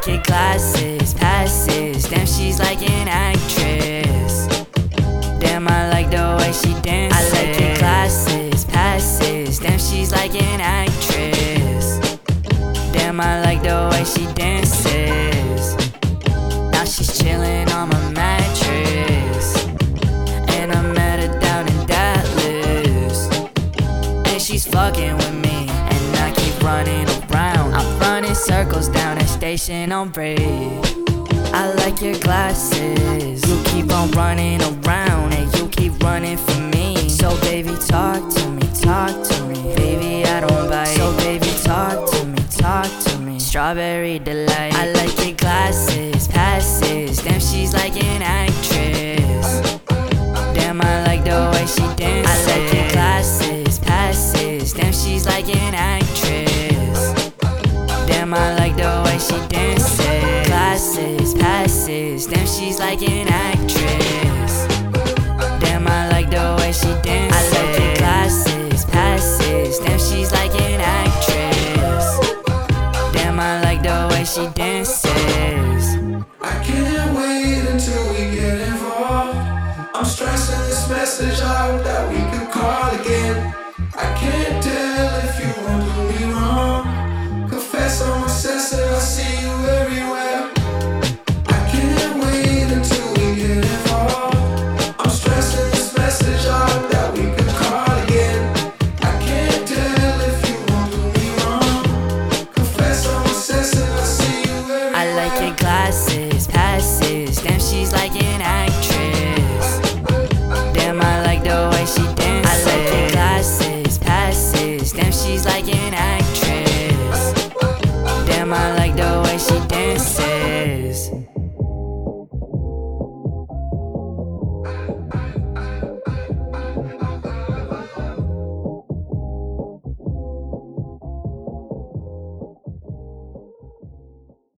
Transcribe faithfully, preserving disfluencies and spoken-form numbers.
like your glasses, passes. Damn, she's like an actress. Damn, I like the way she dances. I like your glasses, passes. Damn, she's like an actress. Damn, I like the way she dances. Now she's chilling on my mattress, and I met her down in Dallas, and she's fucking with me, and I keep running around. I'm running circles down that station on Bread. I like your glasses. You keep on running around, and you keep running for me. So baby, talk to me, talk to me. Baby, I don't bite. So baby, talk to me, talk to me. Strawberry delight. I like your glasses, passes. Damn, she's like an actress. Damn, I like the way she dances. I like your glasses, passes. Damn, she's like an actress. Damn, I like the way she dances. Glasses, passes. Damn, she's like an actress. Damn, I like the way she dances. I like your glasses, passes. Damn, she's like an actress. Damn, I like the way she dances. I can't wait until we get involved. I'm stressing this message, I hope that we can call again. I can't tell if you won't do me wrong. Confess I'm obsessed and I see you everywhere. I can't wait until we get involved. I'm stressing this message, I hope that we can call again. I can't tell if you won't do me wrong. Confess I'm obsessed and I see you everywhere. I like your glasses, passes. Damn, she's like an actress. Damn, I like the way she dances. I like your glasses, passes. Damn, she's like an actress. Damn, I like